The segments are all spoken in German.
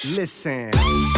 Listen.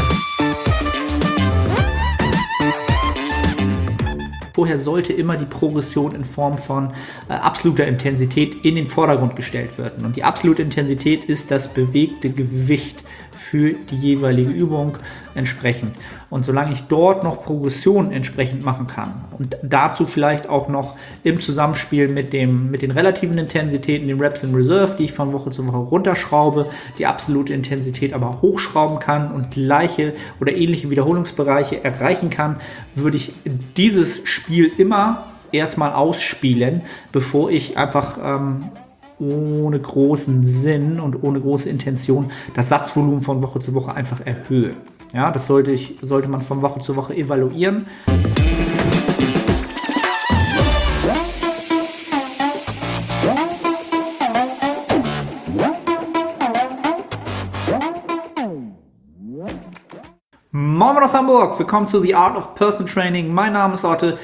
Vorher sollte immer die Progression in Form von absoluter Intensität in den Vordergrund gestellt werden. Und die absolute Intensität ist das bewegte Gewicht für die jeweilige Übung entsprechend. Und solange ich dort noch Progression entsprechend machen kann und dazu vielleicht auch noch im Zusammenspiel mit den relativen Intensitäten, den Reps in Reserve, die ich von Woche zu Woche runterschraube, die absolute Intensität aber hochschrauben kann und gleiche oder ähnliche Wiederholungsbereiche erreichen kann, würde ich dieses Spiel immer erstmal ausspielen, bevor ich einfach ohne großen Sinn und ohne große Intention das Satzvolumen von Woche zu Woche einfach erhöhe. Ja, das sollte man von Woche zu Woche evaluieren. Moin aus Hamburg, willkommen zu The Art of Personal Training. Mein Name ist Arne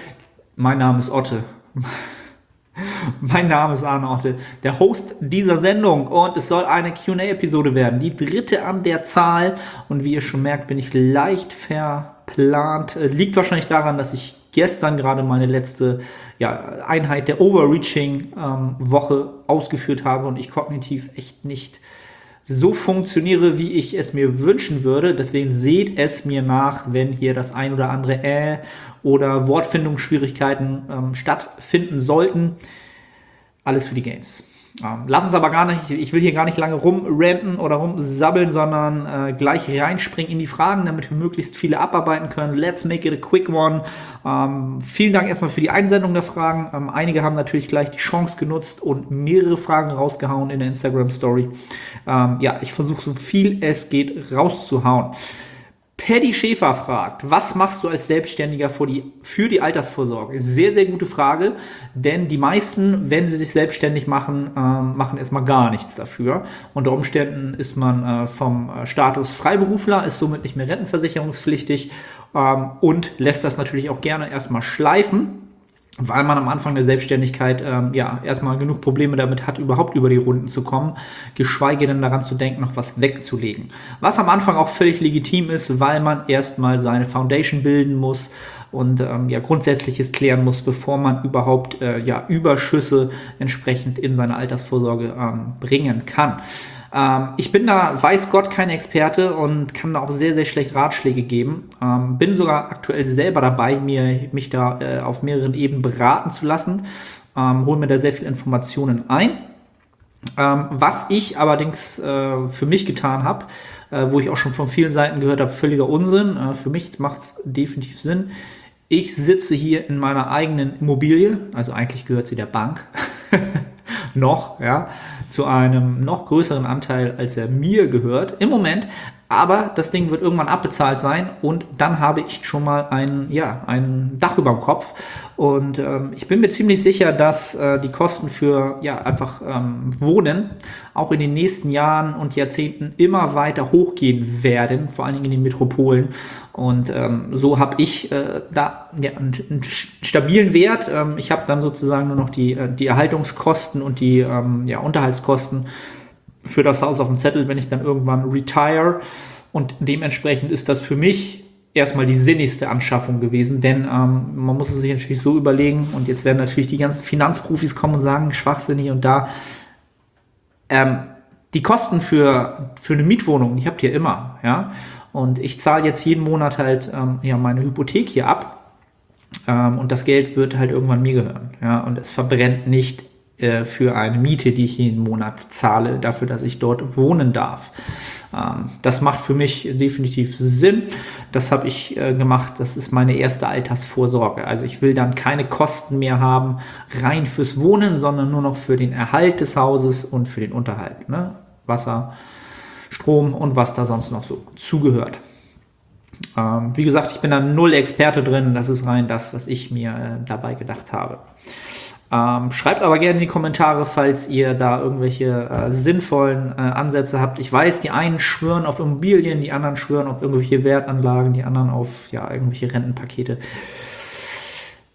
Otte, der Host dieser Sendung, und es soll eine Q&A-Episode werden, die dritte an der Zahl, und wie ihr schon merkt, bin ich leicht verplant. Liegt wahrscheinlich daran, dass ich gestern gerade meine letzte Einheit der Overreaching-Woche ausgeführt habe und ich kognitiv echt nicht so funktioniere, wie ich es mir wünschen würde. Deswegen seht es mir nach, wenn hier das ein oder andere oder Wortfindungsschwierigkeiten stattfinden sollten. Alles für die Gains. Lass uns aber gar nicht, ich will hier gar nicht lange rumranten oder rumsabbeln, sondern gleich reinspringen in die Fragen, damit wir möglichst viele abarbeiten können. Let's make it a quick one. Vielen Dank erstmal für die Einsendung der Fragen. Einige haben natürlich gleich die Chance genutzt und mehrere Fragen rausgehauen in der Instagram-Story. Ich versuche so viel es geht rauszuhauen. Paddy Schäfer fragt, was machst du als Selbstständiger für die Altersvorsorge? Sehr, sehr gute Frage, denn die meisten, wenn sie sich selbstständig machen, machen erstmal gar nichts dafür. Unter Umständen ist man vom Status Freiberufler, ist somit nicht mehr rentenversicherungspflichtig und lässt das natürlich auch gerne erstmal schleifen, weil man am Anfang der Selbstständigkeit erstmal genug Probleme damit hat, überhaupt über die Runden zu kommen, geschweige denn daran zu denken, noch was wegzulegen. Was am Anfang auch völlig legitim ist, weil man erstmal seine Foundation bilden muss und Grundsätzliches klären muss, bevor man überhaupt Überschüsse entsprechend in seine Altersvorsorge bringen kann. Ich bin da, weiß Gott, kein Experte und kann da auch sehr, sehr schlecht Ratschläge geben. Bin sogar aktuell selber dabei, mich da auf mehreren Ebenen beraten zu lassen. Hole mir da sehr viele Informationen ein. Was ich allerdings für mich getan habe, wo ich auch schon von vielen Seiten gehört habe, völliger Unsinn. Für mich macht es definitiv Sinn. Ich sitze hier in meiner eigenen Immobilie, also eigentlich gehört sie der Bank. Zu einem noch größeren Anteil, als er mir gehört im Moment. Aber das Ding wird irgendwann abbezahlt sein und dann habe ich schon mal ein Dach über dem Kopf. Und ich bin mir ziemlich sicher, dass die Kosten für Wohnen auch in den nächsten Jahren und Jahrzehnten immer weiter hochgehen werden, vor allen Dingen in den Metropolen. Und so habe ich einen stabilen Wert. Ich habe dann sozusagen nur noch die Erhaltungskosten und die Unterhaltskosten für das Haus auf dem Zettel, wenn ich dann irgendwann retire. Und dementsprechend ist das für mich erstmal die sinnigste Anschaffung gewesen, denn man muss es sich natürlich so überlegen, und jetzt werden natürlich die ganzen Finanzprofis kommen und sagen, Schwachsinn hier und da. Die Kosten für eine Mietwohnung, die habt ihr immer, ja. Und ich zahle jetzt jeden Monat halt meine Hypothek hier ab. Und das Geld wird halt irgendwann mir gehören, ja. Und es verbrennt nicht für eine Miete, die ich jeden Monat zahle, dafür, dass ich dort wohnen darf. Das macht für mich definitiv Sinn. Das habe ich gemacht. Das ist meine erste Altersvorsorge. Also ich will dann keine Kosten mehr haben, rein fürs Wohnen, sondern nur noch für den Erhalt des Hauses und für den Unterhalt. Ne? Wasser, Strom und was da sonst noch so zugehört. Wie gesagt, ich bin da null Experte drin. Das ist rein das, was ich mir dabei gedacht habe. Schreibt aber gerne in die Kommentare, falls ihr da irgendwelche sinnvollen Ansätze habt. Ich weiß, die einen schwören auf Immobilien, die anderen schwören auf irgendwelche Wertanlagen, die anderen auf irgendwelche Rentenpakete.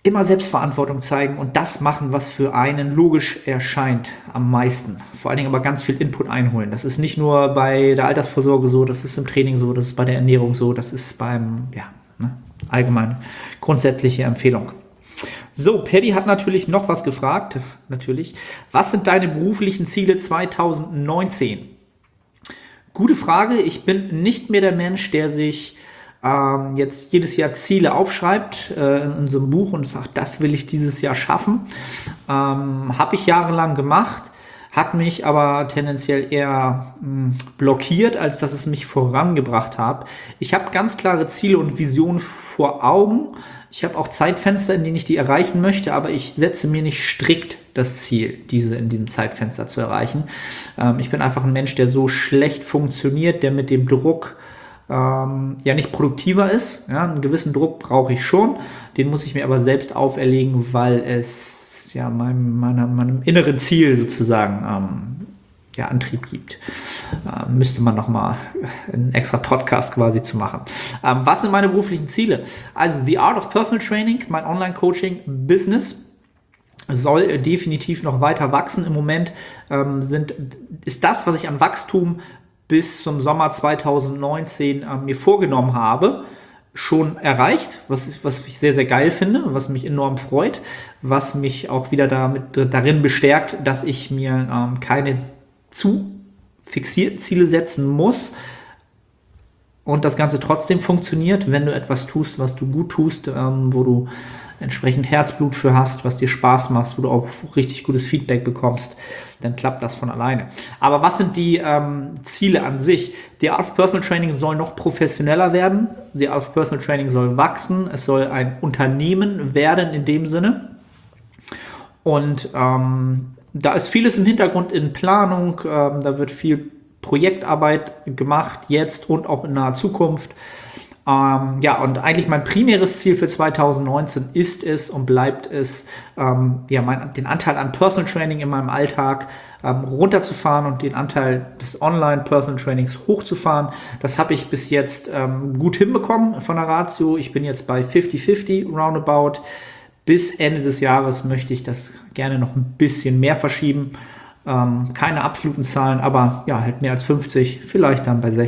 immer Selbstverantwortung zeigen und das machen, was für einen logisch erscheint am meisten. Vor allen Dingen aber ganz viel Input einholen. Das ist nicht nur bei der Altersvorsorge so, das ist im Training so, das ist bei der Ernährung so, das ist beim, allgemein grundsätzliche Empfehlung. So, Paddy hat natürlich noch was gefragt. Natürlich. Was sind deine beruflichen Ziele 2019? Gute Frage. Ich bin nicht mehr der Mensch, der sich jetzt jedes Jahr Ziele aufschreibt in unserem Buch und sagt, das will ich dieses Jahr schaffen. Habe ich jahrelang gemacht, hat mich aber tendenziell eher blockiert, als dass es mich vorangebracht hat. Ich habe ganz klare Ziele und Visionen vor Augen. Ich habe auch Zeitfenster, in denen ich die erreichen möchte, aber ich setze mir nicht strikt das Ziel, diese in diesem Zeitfenster zu erreichen. Ich bin einfach ein Mensch, der so schlecht funktioniert, der mit dem Druck nicht produktiver ist. Ja, einen gewissen Druck brauche ich schon, den muss ich mir aber selbst auferlegen, weil es meinem inneren Ziel sozusagen Antrieb gibt. Müsste man nochmal einen extra Podcast quasi zu machen. Was sind meine beruflichen Ziele? Also The Art of Personal Training, mein Online-Coaching-Business soll definitiv noch weiter wachsen. Im Moment ist das, was ich an Wachstum bis zum Sommer 2019 mir vorgenommen habe, schon erreicht, was ich sehr, sehr geil finde, was mich enorm freut, was mich auch wieder darin bestärkt, dass ich mir keine zu fixierten Ziele setzen muss und das Ganze trotzdem funktioniert, wenn du etwas tust, was du gut tust, wo du entsprechend Herzblut für hast, was dir Spaß macht, wo du auch richtig gutes Feedback bekommst, dann klappt das von alleine. Aber was sind die Ziele an sich? The Art of Personal Training soll noch professioneller werden. The Art of Personal Training soll wachsen. Es soll ein Unternehmen werden in dem Sinne. Und da ist vieles im Hintergrund in Planung. Da wird viel Projektarbeit gemacht, jetzt und auch in naher Zukunft. Und eigentlich mein primäres Ziel für 2019 ist es und bleibt es, den Anteil an Personal Training in meinem Alltag runterzufahren und den Anteil des Online-Personal Trainings hochzufahren. Das habe ich bis jetzt gut hinbekommen von der Ratio. Ich bin jetzt bei 50-50 roundabout. Bis Ende des Jahres möchte ich das gerne noch ein bisschen mehr verschieben. Keine absoluten Zahlen, aber halt mehr als 50, vielleicht dann bei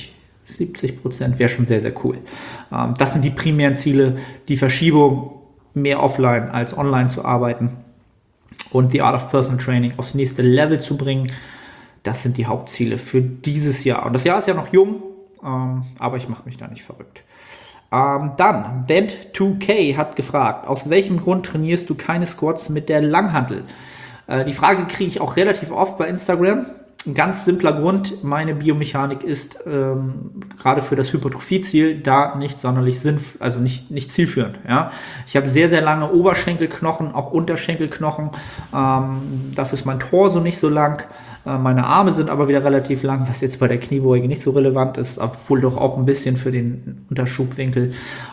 60-70% wäre schon sehr, sehr cool. Das sind die primären Ziele, die Verschiebung, mehr offline als online zu arbeiten und die Art of Personal Training aufs nächste Level zu bringen. Das sind die Hauptziele für dieses Jahr. Und das Jahr ist ja noch jung, aber ich mache mich da nicht verrückt. Dann, Band2K hat gefragt, aus welchem Grund trainierst du keine Squats mit der Langhantel? Die Frage kriege ich auch relativ oft bei Instagram. Ein ganz simpler Grund, meine Biomechanik ist gerade für das Hypertrophie-Ziel da nicht sonderlich also nicht zielführend. Ja? Ich habe sehr, sehr lange Oberschenkelknochen, auch Unterschenkelknochen. Dafür ist mein Torso nicht so lang. Meine Arme sind aber wieder relativ lang, was jetzt bei der Kniebeuge nicht so relevant ist, obwohl doch auch ein bisschen für den Unterschubwinkel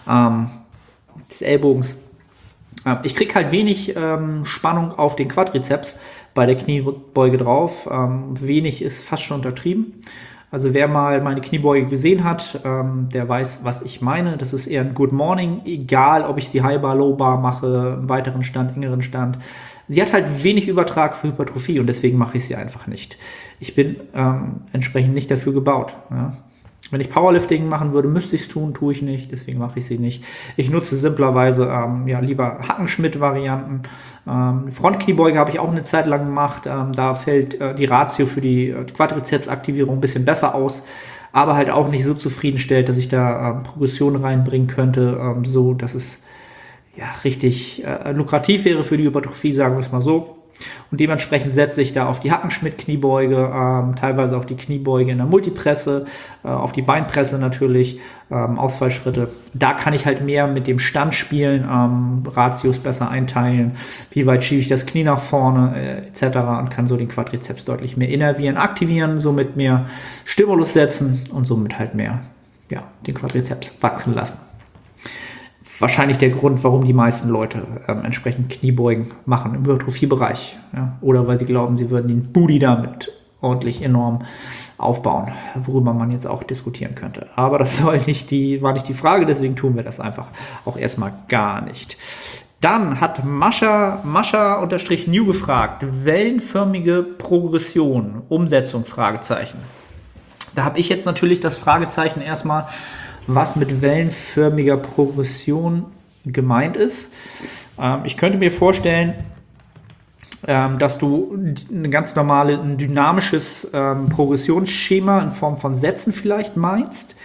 des Ellbogens. Ich kriege halt wenig Spannung auf den Quadrizeps bei der Kniebeuge drauf. Wenig ist fast schon untertrieben. Also wer mal meine Kniebeuge gesehen hat, der weiß, was ich meine. Das ist eher ein Good Morning, egal ob ich die High Bar, Low Bar mache, weiteren Stand, engeren Stand. Sie hat halt wenig Übertrag für Hypertrophie und deswegen mache ich sie einfach nicht. Ich bin entsprechend nicht dafür gebaut. Ja. Wenn ich Powerlifting machen würde, müsste ich es tun, tue ich nicht, deswegen mache ich sie nicht. Ich nutze simplerweise lieber Hackenschmidt-Varianten. Frontkniebeuge habe ich auch eine Zeit lang gemacht. Da fällt die Ratio für die Quadrizepsaktivierung ein bisschen besser aus, aber halt auch nicht so zufriedenstellend, dass ich da Progression reinbringen könnte, so dass es richtig lukrativ wäre für die Hypertrophie, sagen wir es mal so. Und dementsprechend setze ich da auf die Hackenschmidt-Kniebeuge, teilweise auch die Kniebeuge in der Multipresse, auf die Beinpresse natürlich, Ausfallschritte. Da kann ich halt mehr mit dem Stand spielen, Ratios besser einteilen, wie weit schiebe ich das Knie nach vorne etc. und kann so den Quadrizeps deutlich mehr innervieren, aktivieren, somit mehr Stimulus setzen und somit halt mehr den Quadrizeps wachsen lassen. Wahrscheinlich der Grund, warum die meisten Leute entsprechend Kniebeugen machen im Hypertrophiebereich. Ja? Oder weil sie glauben, sie würden den Booty damit ordentlich enorm aufbauen, worüber man jetzt auch diskutieren könnte. Aber das war nicht die Frage, deswegen tun wir das einfach auch erstmal gar nicht. Dann hat Mascha_new gefragt, wellenförmige Progression, Umsetzung, Fragezeichen. Da habe ich jetzt natürlich das Fragezeichen erstmal, was mit wellenförmiger Progression gemeint ist. Ich könnte mir vorstellen, dass du ein ganz normales, ein dynamisches Progressionsschema in Form von Sätzen vielleicht meinst.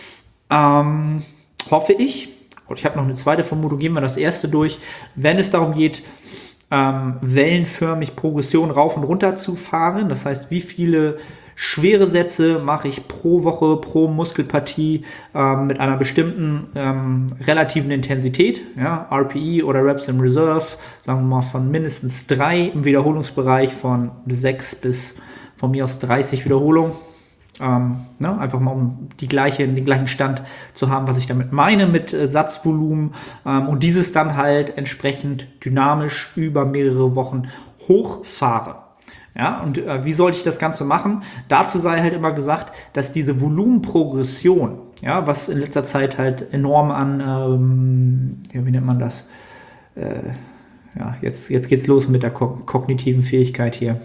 Hoffe ich. Und ich habe noch eine zweite Vermutung, gehen wir das erste durch. Wenn es darum geht, wellenförmig Progression rauf und runter zu fahren, das heißt, wie viele schwere Sätze mache ich pro Woche, pro Muskelpartie mit einer bestimmten relativen Intensität, ja, RPE oder Reps in Reserve, sagen wir mal von mindestens 3 im Wiederholungsbereich von 6 bis von mir aus 30 Wiederholungen. Einfach mal um den gleichen Stand zu haben, was ich damit meine mit Satzvolumen und dieses dann halt entsprechend dynamisch über mehrere Wochen hochfahre. Ja, und wie sollte ich das Ganze machen? Dazu sei halt immer gesagt, dass diese Volumenprogression, ja, was in letzter Zeit halt enorm an, wie nennt man das? Jetzt geht's los mit der kognitiven Fähigkeit hier.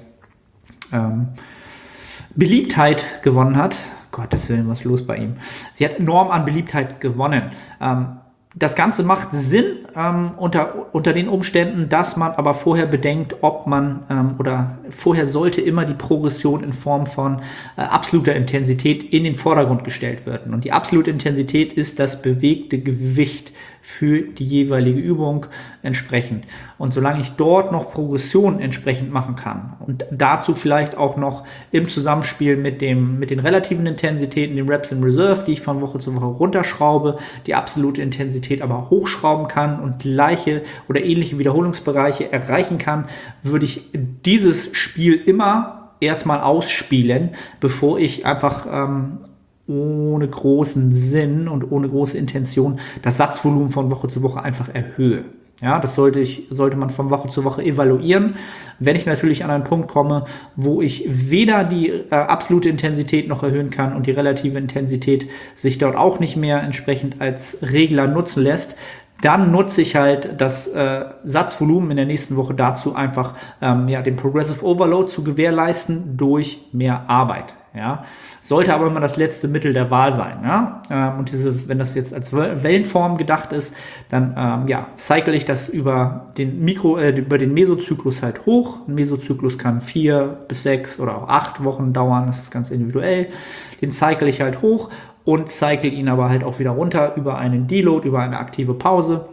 Beliebtheit gewonnen hat. Gottes Willen, was ist los bei ihm? Sie hat enorm an Beliebtheit gewonnen. Das Ganze macht Sinn unter den Umständen, dass man aber vorher bedenkt, ob man oder vorher sollte immer die Progression in Form von absoluter Intensität in den Vordergrund gestellt werden. Und die absolute Intensität ist das bewegte Gewicht für die jeweilige Übung entsprechend. Und solange ich dort noch Progression entsprechend machen kann und dazu vielleicht auch noch im Zusammenspiel mit den relativen Intensitäten, den Reps in Reserve, die ich von Woche zu Woche runterschraube, die absolute Intensität aber hochschrauben kann und gleiche oder ähnliche Wiederholungsbereiche erreichen kann, würde ich dieses Spiel immer erstmal ausspielen, bevor ich einfach ohne großen Sinn und ohne große Intention das Satzvolumen von Woche zu Woche einfach erhöhe. Ja, das sollte man von Woche zu Woche evaluieren. Wenn ich natürlich an einen Punkt komme, wo ich weder die absolute Intensität noch erhöhen kann und die relative Intensität sich dort auch nicht mehr entsprechend als Regler nutzen lässt, dann nutze ich halt das Satzvolumen in der nächsten Woche dazu, einfach den Progressive Overload zu gewährleisten durch mehr Arbeit. Ja, sollte aber immer das letzte Mittel der Wahl sein. Ja? Wenn das jetzt als Wellenform gedacht ist, dann cycle ich das über den Mesozyklus halt hoch. Ein Mesozyklus kann 4 bis 6 oder auch 8 Wochen dauern, das ist ganz individuell. Den cycle ich halt hoch und cycle ihn aber halt auch wieder runter über einen Deload, über eine aktive Pause.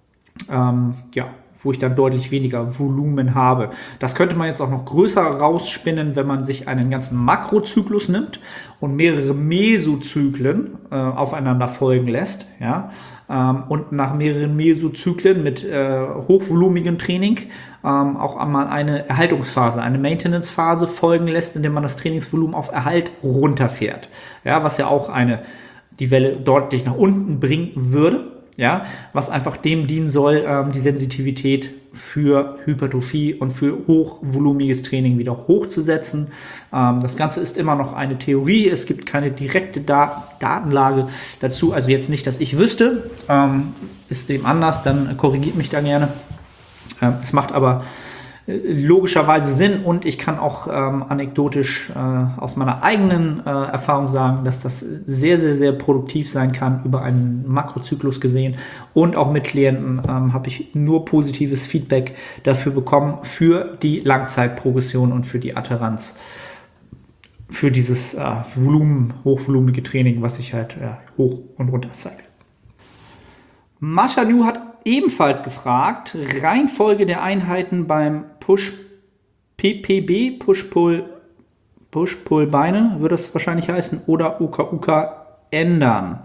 Wo ich dann deutlich weniger Volumen habe. Das könnte man jetzt auch noch größer rausspinnen, wenn man sich einen ganzen Makrozyklus nimmt und mehrere Mesozyklen aufeinander folgen lässt. Ja? Und nach mehreren Mesozyklen mit hochvolumigem Training auch einmal eine Erhaltungsphase, eine Maintenance-Phase folgen lässt, indem man das Trainingsvolumen auf Erhalt runterfährt. Ja, was ja auch die Welle deutlich nach unten bringen würde. Ja, was einfach dem dienen soll, die Sensitivität für Hypertrophie und für hochvolumiges Training wieder hochzusetzen. Das Ganze ist immer noch eine Theorie. Es gibt keine direkte Datenlage dazu. Also jetzt nicht, dass ich wüsste. Ist dem anders, dann korrigiert mich da gerne. Es macht aber logischerweise Sinn und ich kann auch anekdotisch aus meiner eigenen Erfahrung sagen, dass das sehr, sehr, sehr produktiv sein kann über einen Makrozyklus gesehen und auch mit Klienten habe ich nur positives Feedback dafür bekommen für die Langzeitprogression und für die Adhärenz, für dieses hochvolumige Training, was ich halt hoch und runter zeige. Mascha_new hat ebenfalls gefragt, Reihenfolge der Einheiten beim PPB, Push-Pull-Beine, wird das wahrscheinlich heißen, oder UKUK ändern.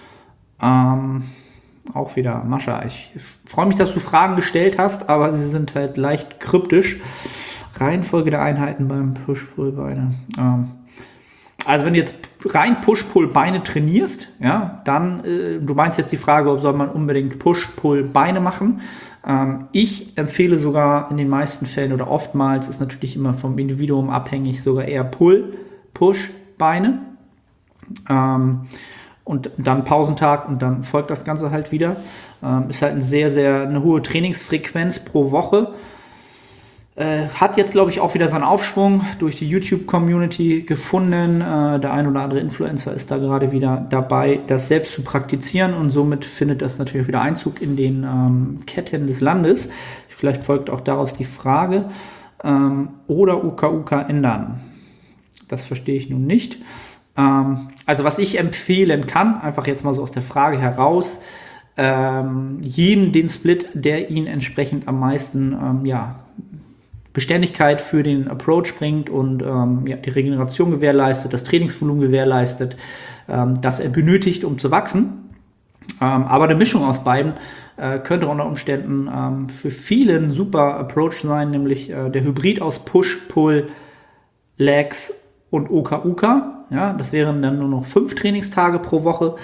Auch wieder, Mascha, ich freue mich, dass du Fragen gestellt hast, aber sie sind halt leicht kryptisch. Reihenfolge der Einheiten beim Push-Pull-Beine. Also wenn du jetzt rein Push-Pull-Beine trainierst, ja, dann, du meinst jetzt die Frage, ob soll man unbedingt Push-Pull-Beine machen. Ich empfehle sogar in den meisten Fällen oder oftmals, ist natürlich immer vom Individuum abhängig, sogar eher Push-Beine. und dann Pausentag und dann folgt das Ganze halt wieder. Ist halt eine hohe Trainingsfrequenz pro Woche. Hat jetzt, glaube ich, auch wieder seinen Aufschwung durch die YouTube-Community gefunden. Der ein oder andere Influencer ist da gerade wieder dabei, das selbst zu praktizieren und somit findet das natürlich wieder Einzug in den Ketten des Landes. Vielleicht folgt auch daraus die Frage, oder UKUK ändern. Das verstehe ich nun nicht. Also was ich empfehlen kann, einfach jetzt mal so aus der Frage heraus, jedem den Split, der ihn entsprechend am meisten Beständigkeit für den Approach bringt und die Regeneration gewährleistet, das Trainingsvolumen gewährleistet, das er benötigt, um zu wachsen. Aber eine Mischung aus beiden könnte unter Umständen für viele ein super Approach sein, nämlich der Hybrid aus Push, Pull, Legs und OKUK. Ja, das wären dann nur noch 5 Trainingstage pro Woche,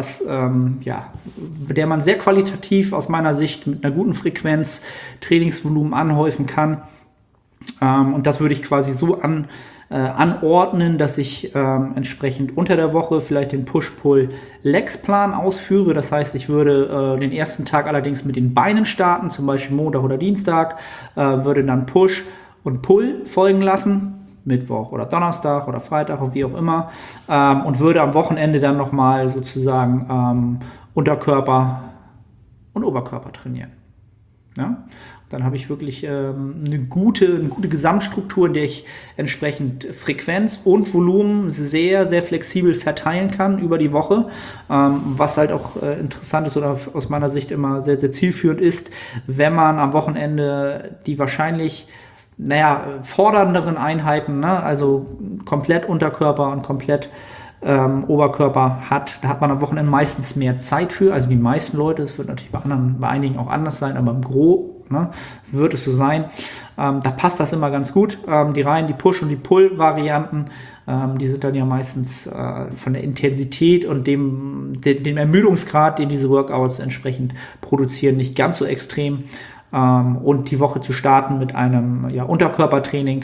bei der man sehr qualitativ aus meiner Sicht mit einer guten Frequenz Trainingsvolumen anhäufen kann. Und das würde ich quasi so anordnen, dass ich entsprechend unter der Woche vielleicht den Push-Pull-Legs-Plan ausführe. Das heißt, ich würde den ersten Tag allerdings mit den Beinen starten, zum Beispiel Montag oder Dienstag, würde dann Push und Pull folgen lassen, Mittwoch oder Donnerstag oder Freitag oder wie auch immer, und würde am Wochenende dann nochmal sozusagen Unterkörper und Oberkörper trainieren. Ja? Dann habe ich wirklich eine gute Gesamtstruktur, in der ich entsprechend Frequenz und Volumen sehr, sehr flexibel verteilen kann über die Woche. Was halt auch interessant ist oder aus meiner Sicht immer sehr, sehr zielführend ist, wenn man am Wochenende die wahrscheinlich fordernderen Einheiten, also komplett Unterkörper und komplett Oberkörper hat, da hat man am Wochenende meistens mehr Zeit für, also die meisten Leute, das wird natürlich bei einigen auch anders sein, aber im Gros wird es so sein. Da passt das immer ganz gut. Die Push- und die Pull-Varianten, die sind dann ja meistens von der Intensität und dem Ermüdungsgrad, den diese Workouts entsprechend produzieren, nicht ganz so extrem. Und die Woche zu starten mit einem Unterkörpertraining,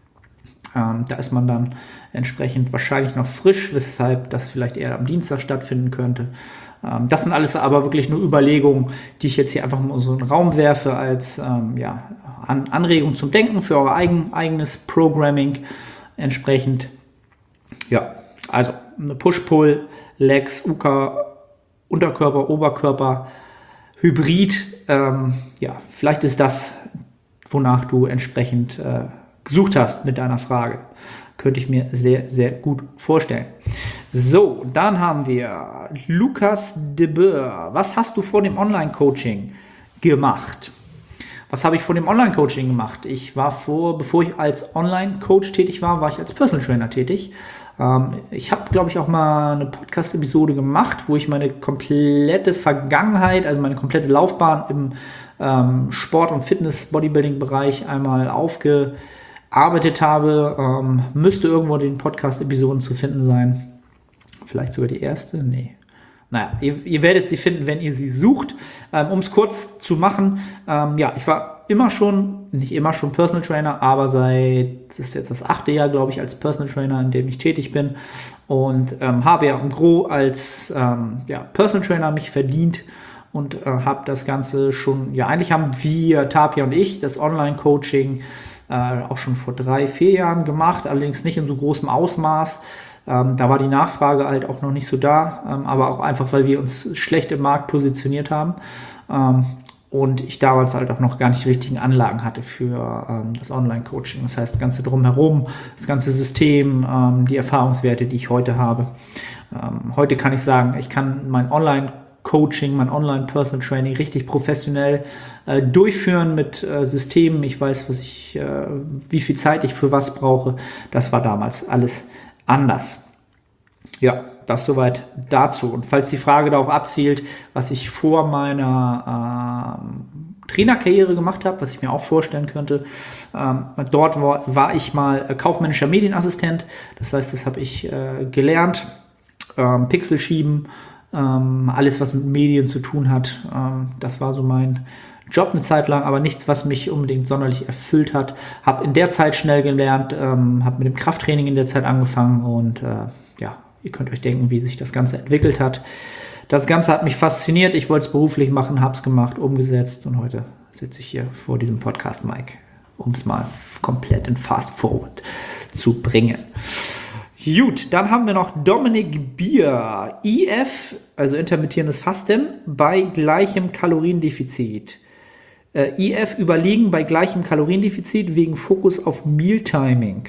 da ist man dann entsprechend wahrscheinlich noch frisch, weshalb das vielleicht eher am Dienstag stattfinden könnte. Das sind alles aber wirklich nur Überlegungen, die ich jetzt hier einfach mal so in den Raum werfe als Anregung zum Denken für euer eigenes Programming entsprechend. Ja, also eine Push-Pull, Legs, UK, Unterkörper, Oberkörper, Hybrid. Vielleicht ist das, wonach du entsprechend gesucht hast mit deiner Frage. Könnte ich mir sehr, sehr gut vorstellen. So, dann haben wir Lukas de Boer. Was hast du vor dem Online-Coaching gemacht? Was habe ich vor dem Online-Coaching gemacht? Ich war bevor ich als Online-Coach tätig war ich als Personal Trainer tätig. Ich habe, glaube ich, auch mal eine Podcast-Episode gemacht, wo ich meine komplette Vergangenheit, also meine komplette Laufbahn im Sport- und Fitness-Bodybuilding-Bereich einmal aufgearbeitet habe. Müsste irgendwo in den Podcast-Episoden zu finden sein. Vielleicht sogar die erste? Nee. Naja, ihr werdet sie finden, wenn ihr sie sucht. Um es kurz zu machen, ich war nicht immer schon Personal Trainer, aber das ist jetzt das 8. Jahr, glaube ich, als Personal Trainer, in dem ich tätig bin und habe ja im Gros als Personal Trainer mich verdient und habe das Ganze schon, eigentlich haben wir, Tapia und ich, das Online-Coaching auch schon vor 3-4 Jahren gemacht, allerdings nicht in so großem Ausmaß. Da war die Nachfrage halt auch noch nicht so da, aber auch einfach, weil wir uns schlecht im Markt positioniert haben und ich damals halt auch noch gar nicht die richtigen Anlagen hatte für das Online-Coaching. Das heißt, das Ganze drumherum, das ganze System, die Erfahrungswerte, die ich heute habe. Heute kann ich sagen, ich kann mein Online-Coaching, mein Online-Personal-Training richtig professionell durchführen mit Systemen. Ich weiß, wie viel Zeit ich für was brauche. Das war damals alles anders. Ja, das soweit dazu. Und falls die Frage darauf abzielt, was ich vor meiner Trainerkarriere gemacht habe, was ich mir auch vorstellen könnte, dort war ich mal kaufmännischer Medienassistent. Das heißt, das habe ich gelernt. Pixel schieben, alles, was mit Medien zu tun hat. Das war so mein Job eine Zeit lang, aber nichts, was mich unbedingt sonderlich erfüllt hat. Habe in der Zeit schnell gelernt, habe mit dem Krafttraining in der Zeit angefangen und ihr könnt euch denken, wie sich das Ganze entwickelt hat. Das Ganze hat mich fasziniert. Ich wollte es beruflich machen, habe es gemacht, umgesetzt und heute sitze ich hier vor diesem Podcast-Mic, um es mal komplett in Fast Forward zu bringen. Gut, dann haben wir noch Dominik Bier. IF, also intermittierendes Fasten, bei gleichem Kaloriendefizit. IF überliegen bei gleichem Kaloriendefizit wegen Fokus auf Mealtiming.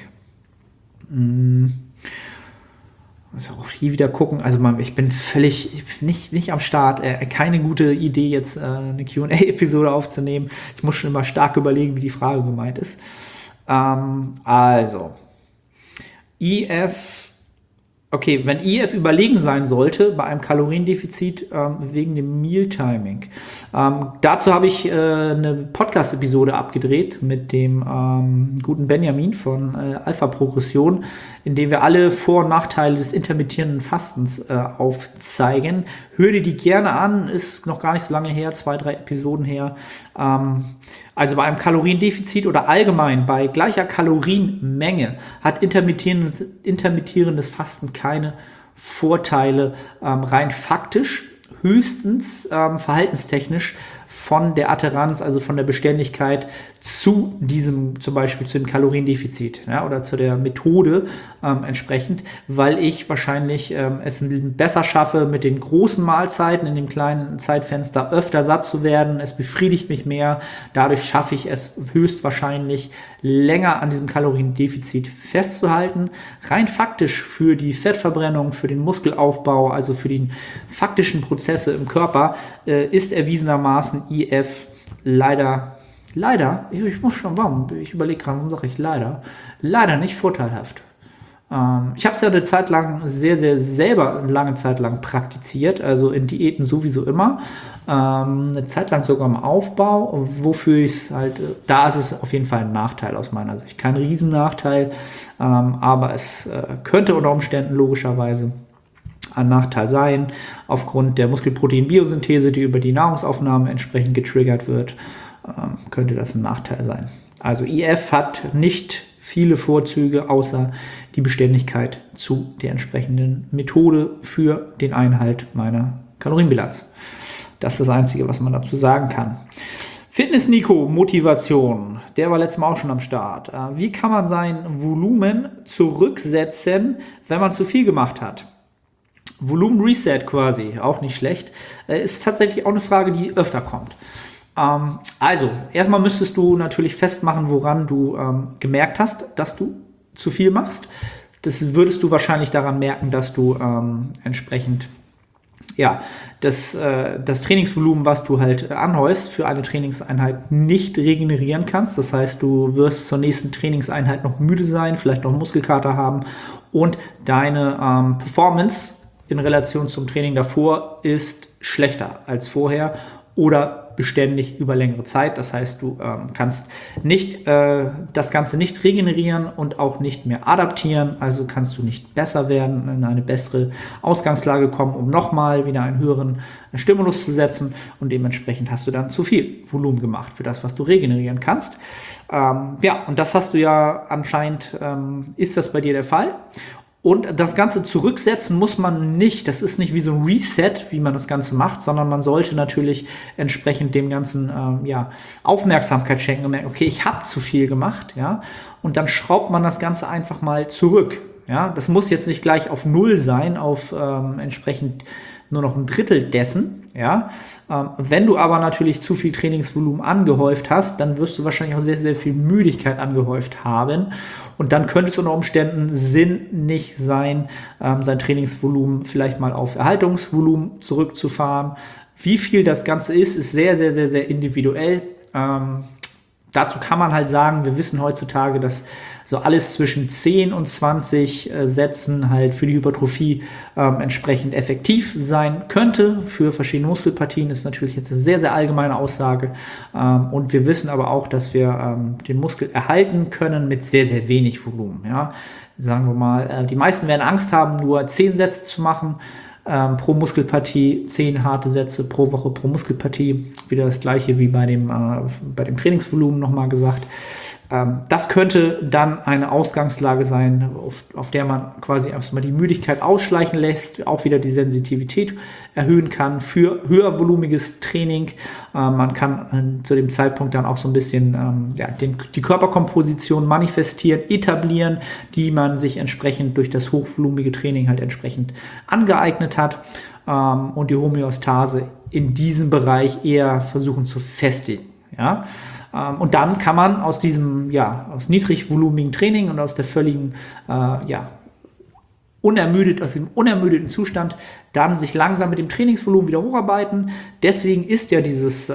Muss auch hier wieder gucken. Also ich bin nicht am Start. Keine gute Idee, jetzt eine Q&A-Episode aufzunehmen. Ich muss schon immer stark überlegen, wie die Frage gemeint ist. Also, IF. Okay, wenn IF überlegen sein sollte bei einem Kaloriendefizit wegen dem Mealtiming. Dazu habe ich eine Podcast-Episode abgedreht mit dem guten Benjamin von Alpha Progression, in dem wir alle Vor- und Nachteile des intermittierenden Fastens aufzeigen. Hör dir die gerne an, ist noch gar nicht so lange her, 2-3 Episoden her. Also bei einem Kaloriendefizit oder allgemein bei gleicher Kalorienmenge hat intermittierendes Fasten keine Vorteile, rein faktisch, höchstens verhaltenstechnisch von der Adherenz, also von der Beständigkeit zu diesem, zum Beispiel zu dem Kaloriendefizit, ja, oder zu der Methode entsprechend, weil ich wahrscheinlich es besser schaffe, mit den großen Mahlzeiten in dem kleinen Zeitfenster öfter satt zu werden. Es befriedigt mich mehr. Dadurch schaffe ich es höchstwahrscheinlich länger an diesem Kaloriendefizit festzuhalten. Rein faktisch für die Fettverbrennung, für den Muskelaufbau, also für die faktischen Prozesse im Körper, ist erwiesenermaßen IF leider, ich überlege gerade, warum sage ich leider nicht vorteilhaft. Ich habe es ja eine Zeit lang selber lange Zeit lang praktiziert, also in Diäten sowieso immer, eine Zeit lang sogar im Aufbau, wofür ich es halt, da ist es auf jeden Fall ein Nachteil aus meiner Sicht, kein Riesennachteil, aber es könnte unter Umständen logischerweise ein Nachteil sein, aufgrund der Muskelprotein-Biosynthese, die über die Nahrungsaufnahme entsprechend getriggert wird, könnte das ein Nachteil sein. Also IF hat nicht viele Vorzüge, außer die Beständigkeit zu der entsprechenden Methode für den Einhalt meiner Kalorienbilanz. Das ist das Einzige, was man dazu sagen kann. Fitness-Nico, Motivation, der war letztes Mal auch schon am Start. Wie kann man sein Volumen zurücksetzen, wenn man zu viel gemacht hat? Volumen Reset quasi, auch nicht schlecht, ist tatsächlich auch eine Frage, die öfter kommt. Also, erstmal müsstest du natürlich festmachen, woran du gemerkt hast, dass du zu viel machst. Das würdest du wahrscheinlich daran merken, dass du entsprechend das Trainingsvolumen, was du halt anhäufst für eine Trainingseinheit, nicht regenerieren kannst. Das heißt, du wirst zur nächsten Trainingseinheit noch müde sein, vielleicht noch Muskelkater haben und deine Performance in Relation zum Training davor ist schlechter als vorher oder beständig über längere Zeit. Das heißt, du kannst nicht das Ganze nicht regenerieren und auch nicht mehr adaptieren. Also kannst du nicht besser werden, in eine bessere Ausgangslage kommen, um nochmal wieder einen höheren Stimulus zu setzen. Und dementsprechend hast du dann zu viel Volumen gemacht für das, was du regenerieren kannst. Und das hast du ja anscheinend, ist das bei dir der Fall. Und das Ganze zurücksetzen muss man nicht. Das ist nicht wie so ein Reset, wie man das Ganze macht, sondern man sollte natürlich entsprechend dem Ganzen Aufmerksamkeit schenken und merken, okay, ich habe zu viel gemacht, ja. Und dann schraubt man das Ganze einfach mal zurück. Ja, das muss jetzt nicht gleich auf 0 sein, auf entsprechend nur noch ein Drittel dessen. Ja, wenn du aber natürlich zu viel Trainingsvolumen angehäuft hast, dann wirst du wahrscheinlich auch sehr, sehr viel Müdigkeit angehäuft haben. Und dann könnte es unter Umständen sinnig sein, sein Trainingsvolumen vielleicht mal auf Erhaltungsvolumen zurückzufahren. Wie viel das Ganze ist sehr, sehr, sehr, sehr individuell. Dazu kann man halt sagen, wir wissen heutzutage, dass so alles zwischen 10 und 20 Sätzen halt für die Hypertrophie entsprechend effektiv sein könnte. Für verschiedene Muskelpartien ist natürlich jetzt eine sehr, sehr allgemeine Aussage. Und wir wissen aber auch, dass wir den Muskel erhalten können mit sehr, sehr wenig Volumen. Ja? Sagen wir mal, die meisten werden Angst haben, nur 10 Sätze zu machen. Pro Muskelpartie 10 harte Sätze pro Woche pro Muskelpartie. Wieder das gleiche wie bei dem Trainingsvolumen nochmal gesagt. Das könnte dann eine Ausgangslage sein, auf der man quasi erstmal die Müdigkeit ausschleichen lässt, auch wieder die Sensitivität erhöhen kann für höhervolumiges Training. Man kann zu dem Zeitpunkt dann auch so ein bisschen die Körperkomposition manifestieren, etablieren, die man sich entsprechend durch das hochvolumige Training halt entsprechend angeeignet hat, und die Homöostase in diesem Bereich eher versuchen zu festigen. Ja? Und dann kann man aus diesem, aus niedrigvolumigen Training und aus der völligen, aus dem unermüdeten Zustand dann sich langsam mit dem Trainingsvolumen wieder hocharbeiten. Deswegen ist ja dieses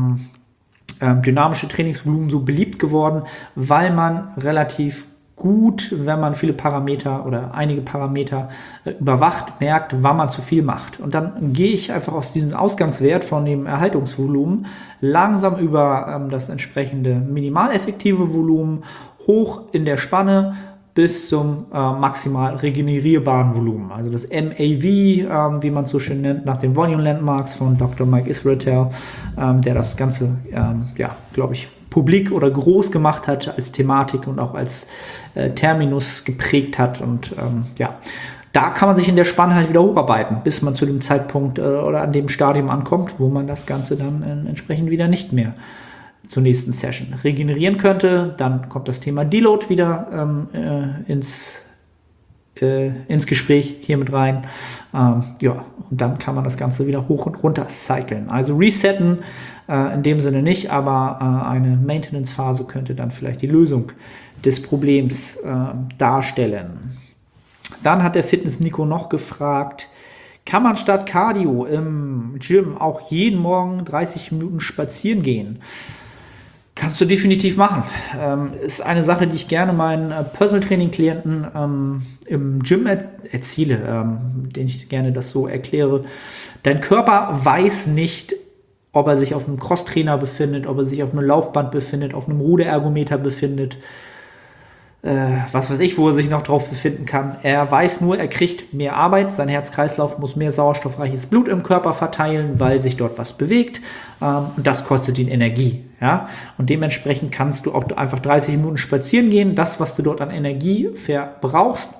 dynamische Trainingsvolumen so beliebt geworden, weil man relativ gut, wenn man viele Parameter oder einige Parameter überwacht, merkt, wann man zu viel macht. Und dann gehe ich einfach aus diesem Ausgangswert von dem Erhaltungsvolumen langsam über das entsprechende minimaleffektive Volumen hoch in der Spanne bis zum maximal regenerierbaren Volumen. Also das MAV, wie man es so schön nennt, nach den Volume Landmarks von Dr. Mike Israetel, der das Ganze, glaube ich, publik oder groß gemacht hat als Thematik und auch als Terminus geprägt hat. Und da kann man sich in der Spanne halt wieder hocharbeiten, bis man zu dem Zeitpunkt oder an dem Stadium ankommt, wo man das Ganze dann entsprechend wieder nicht mehr zur nächsten Session regenerieren könnte. Dann kommt das Thema Deload wieder ins Gespräch hier mit rein. Und dann kann man das Ganze wieder hoch und runter cyclen. Also resetten in dem Sinne nicht, aber eine Maintenance-Phase könnte dann vielleicht die Lösung des Problems darstellen. Dann hat der Fitness-Nico noch gefragt, kann man statt Cardio im Gym auch jeden Morgen 30 Minuten spazieren gehen? Kannst du definitiv machen. Ist eine Sache, die ich gerne meinen Personal Training Klienten im Gym erziele, denen ich gerne das so erkläre. Dein Körper weiß nicht, ob er sich auf einem Crosstrainer befindet, ob er sich auf einem Laufband befindet, auf einem Ruderergometer befindet, was weiß ich, wo er sich noch drauf befinden kann. Er weiß nur, er kriegt mehr Arbeit, sein Herz-Kreislauf muss mehr sauerstoffreiches Blut im Körper verteilen, weil sich dort was bewegt, und das kostet ihn Energie. Ja? Und dementsprechend kannst du auch einfach 30 Minuten spazieren gehen, das, was du dort an Energie verbrauchst,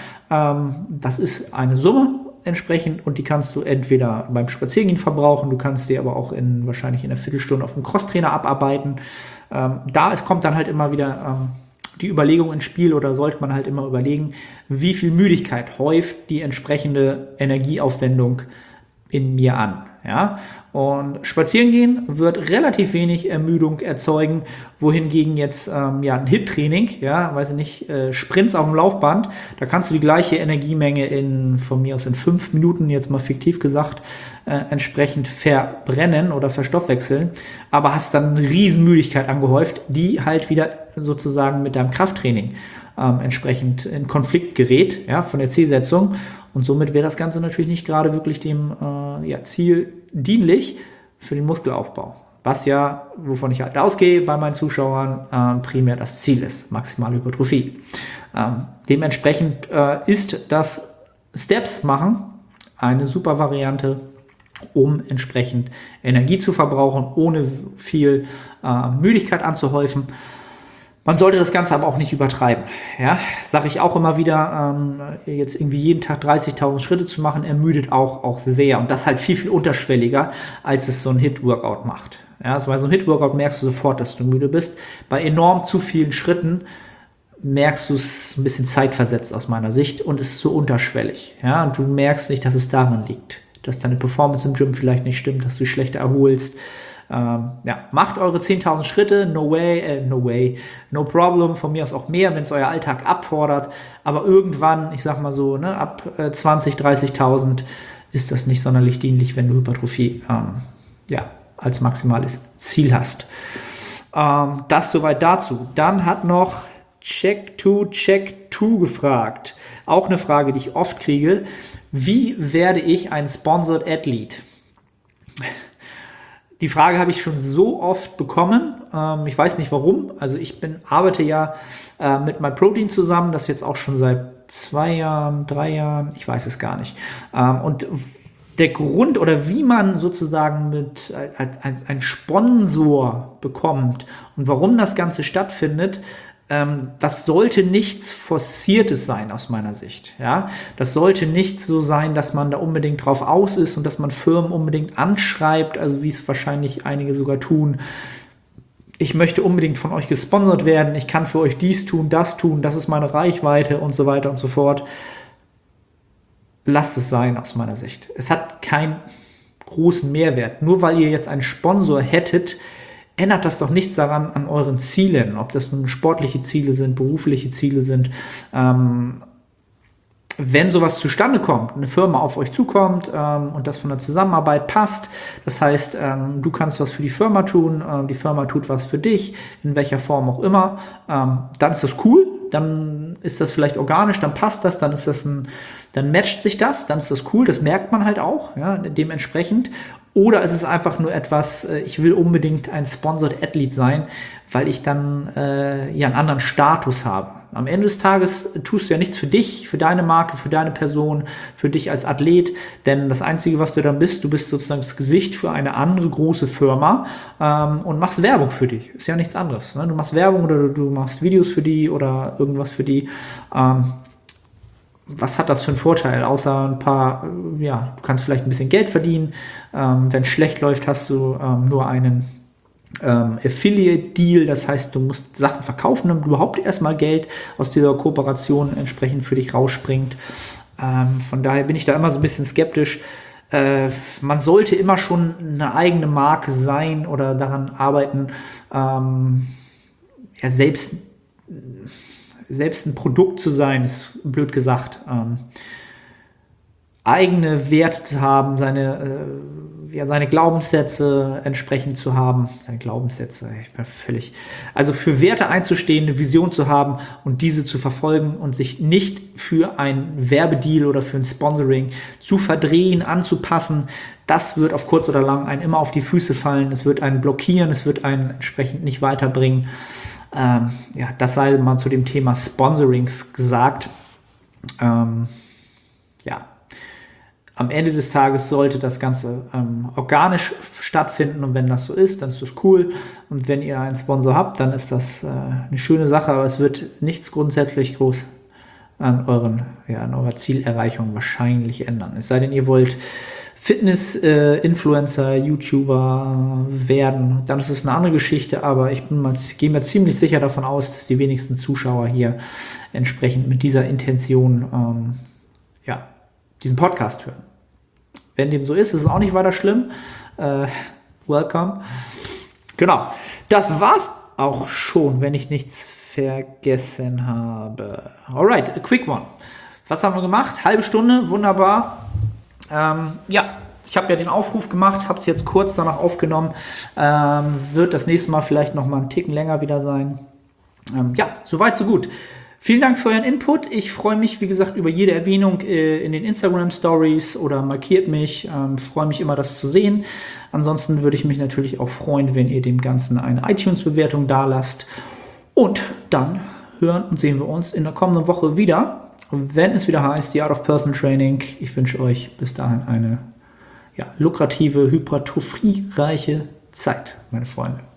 das ist eine Summe entsprechend, und die kannst du entweder beim Spaziergehen verbrauchen, du kannst die aber auch wahrscheinlich in einer Viertelstunde auf dem Crosstrainer abarbeiten. Es kommt dann halt immer wieder die Überlegung ins Spiel, oder sollte man halt immer überlegen, wie viel Müdigkeit häuft die entsprechende Energieaufwendung in mir an. Ja? Und spazieren gehen wird relativ wenig Ermüdung erzeugen, wohingegen jetzt ein HIIT-Training, weiß ich nicht, Sprints auf dem Laufband, da kannst du die gleiche Energiemenge von mir aus in 5 Minuten, jetzt mal fiktiv gesagt, entsprechend verbrennen oder verstoffwechseln, aber hast dann eine Riesenmüdigkeit angehäuft, die halt wieder sozusagen mit deinem Krafttraining entsprechend in Konflikt gerät, von der Zielsetzung. Und somit wäre das Ganze natürlich nicht gerade wirklich dem Ziel dienlich für den Muskelaufbau. Was wovon ich halt ausgehe bei meinen Zuschauern, primär das Ziel ist, maximale Hypertrophie. Dementsprechend ist das Steps machen eine super Variante, um entsprechend Energie zu verbrauchen, ohne viel Müdigkeit anzuhäufen. Man sollte das Ganze aber auch nicht übertreiben. Sage ich auch immer wieder, jetzt irgendwie jeden Tag 30.000 Schritte zu machen, ermüdet auch sehr. Und das halt viel, viel unterschwelliger, als es so ein HIIT-Workout macht. Also bei so einem HIIT-Workout merkst du sofort, dass du müde bist. Bei enorm zu vielen Schritten merkst du es ein bisschen zeitversetzt aus meiner Sicht, und es ist so unterschwellig. Und du merkst nicht, dass es daran liegt, dass deine Performance im Gym vielleicht nicht stimmt, dass du dich schlechter erholst. Macht eure 10.000 Schritte, no problem, von mir aus auch mehr, wenn es euer Alltag abfordert, aber irgendwann, ich sag mal so, ab 20.000, 30.000 ist das nicht sonderlich dienlich, wenn du Hypertrophie als maximales Ziel hast. Das soweit dazu. Dann hat noch Check2 gefragt, auch eine Frage, die ich oft kriege: Wie werde ich ein Sponsored Athlete? Die Frage habe ich schon so oft bekommen. Ich weiß nicht warum. Also ich arbeite mit MyProtein zusammen, das jetzt auch schon seit 2 Jahren, 3 Jahren, ich weiß es gar nicht. Und der Grund oder wie man sozusagen als ein Sponsor bekommt und warum das Ganze stattfindet, das sollte nichts Forciertes sein aus meiner Sicht. Ja? Das sollte nicht so sein, dass man da unbedingt drauf aus ist und dass man Firmen unbedingt anschreibt, also wie es wahrscheinlich einige sogar tun. Ich möchte unbedingt von euch gesponsert werden, ich kann für euch dies tun, das ist meine Reichweite und so weiter und so fort. Lasst es sein aus meiner Sicht. Es hat keinen großen Mehrwert. Nur weil ihr jetzt einen Sponsor hättet, ändert das doch nichts daran an euren Zielen. Ob das nun sportliche Ziele sind, berufliche Ziele sind. Wenn sowas zustande kommt, eine Firma auf euch zukommt und das von der Zusammenarbeit passt, das heißt, du kannst was für die Firma tun, die Firma tut was für dich, in welcher Form auch immer, dann ist das cool, dann ist das vielleicht organisch, dann passt das, dann matcht sich das, dann ist das cool, das merkt man halt auch, ja, dementsprechend. Oder ist es einfach nur etwas, ich will unbedingt ein Sponsored Athlete sein, weil ich dann einen anderen Status habe. Am Ende des Tages tust du ja nichts für dich, für deine Marke, für deine Person, für dich als Athlet, denn das Einzige, was du dann bist, du bist sozusagen das Gesicht für eine andere große Firma und machst Werbung für dich. Ist ja nichts anderes. Ne? Du machst Werbung oder du machst Videos für die oder irgendwas für die. Was hat das für einen Vorteil? Außer ein paar, du kannst vielleicht ein bisschen Geld verdienen. Wenn es schlecht läuft, hast du nur einen Affiliate-Deal. Das heißt, du musst Sachen verkaufen, damit überhaupt erstmal Geld aus dieser Kooperation entsprechend für dich rausspringt. Von daher bin ich da immer so ein bisschen skeptisch. Man sollte immer schon eine eigene Marke sein oder daran arbeiten, selbst ein Produkt zu sein, ist blöd gesagt, eigene Werte zu haben, seine Glaubenssätze entsprechend zu haben, also für Werte einzustehen, eine Vision zu haben und diese zu verfolgen und sich nicht für ein Werbedeal oder für ein Sponsoring zu verdrehen, anzupassen. Das wird auf kurz oder lang einen immer auf die Füße fallen, es wird einen blockieren, es wird einen entsprechend nicht weiterbringen. Das sei mal zu dem Thema Sponsorings gesagt. Am Ende des Tages sollte das Ganze organisch stattfinden und wenn das so ist, dann ist das cool. Und wenn ihr einen Sponsor habt, dann ist das eine schöne Sache, aber es wird nichts grundsätzlich groß an eurer Zielerreichung wahrscheinlich ändern. Es sei denn, ihr wollt Fitness-Influencer, YouTuber werden, dann ist es eine andere Geschichte, aber ich gehe mir ziemlich sicher davon aus, dass die wenigsten Zuschauer hier entsprechend mit dieser Intention diesen Podcast hören. Wenn dem so ist es auch nicht weiter schlimm. Welcome. Genau, das war's auch schon, wenn ich nichts vergessen habe. Alright, a quick one. Was haben wir gemacht? Halbe Stunde, wunderbar. Ich habe ja den Aufruf gemacht, habe es jetzt kurz danach aufgenommen, wird das nächste Mal vielleicht noch mal einen Ticken länger wieder sein. Soweit so gut. Vielen Dank für euren Input. Ich freue mich, wie gesagt, über jede Erwähnung in den Instagram-Stories oder markiert mich. Freue mich immer, das zu sehen. Ansonsten würde ich mich natürlich auch freuen, wenn ihr dem Ganzen eine iTunes-Bewertung dalasst. Und dann hören und sehen wir uns in der kommenden Woche wieder, wenn es wieder heißt, The Art of Personal Training. Ich wünsche euch bis dahin eine lukrative, hypertrophiereiche Zeit, meine Freunde.